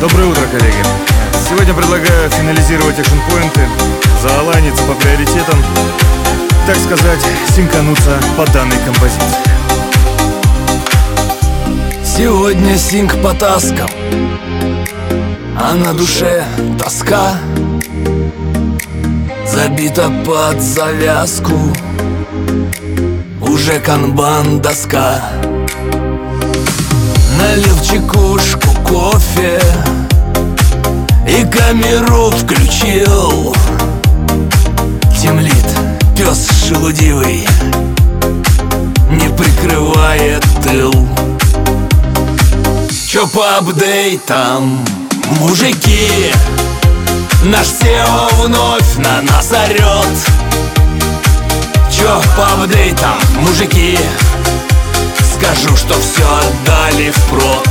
Доброе утро, коллеги. Сегодня предлагаю финализировать экшн-поинты, заалайниться по приоритетам, так сказать, синкануться по данной композиции. Сегодня синк по таскам, а на душе тоска. Забита под завязку уже канбан доска. Налил чекушку кофе и камеру включил. Темлит пес шелудивый, не прикрывает тыл. Чё по апдейтам, мужики? Наш SEO вновь на нас орёт. Чё по апдейтам, мужики? Скажу, что все отдали впрод.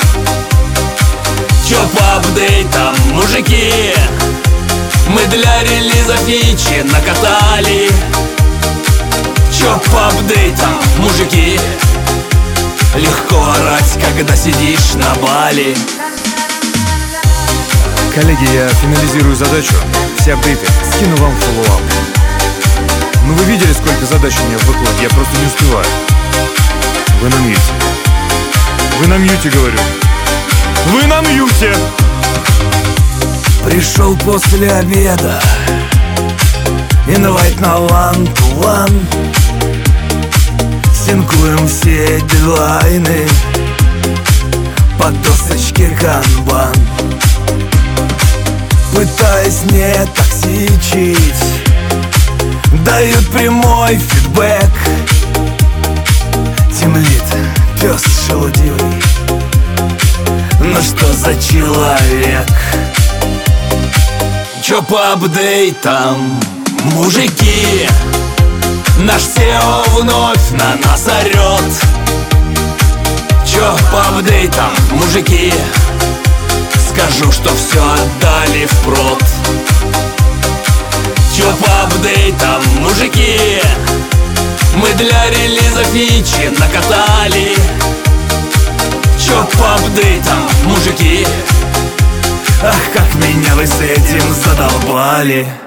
Чё по апдейтам, мужики? Мы для релиза фичи накатали. Чё по апдейтам, мужики? Легко орать, когда сидишь на Бали. Коллеги, я финализирую задачу. Все апдейты скину вам в фоллоуап. Ну вы видели, сколько задач у меня в бэклоге? Я просто не успеваю. Вы на мьюте. Вы на мьюте, говорю. Вы на мьюте! Пришел после обеда, инвайт на one-to-one. Синкуем все дедлайны по досочке канбан. Пытаясь не токсичить, дают прямой фидбэк. Темлит пес шелудивый, ну что за человек? Чё по апдейтам, мужики? Наш SEO вновь на нас орёт. Чё по апдейтам, мужики? Скажу, что все отдали впрод. Чё по апдейтам, мужики? Мы для релиза фичи накатали. Чё по апдейтам, мужики? Ах, как меня вы с этим задолбали.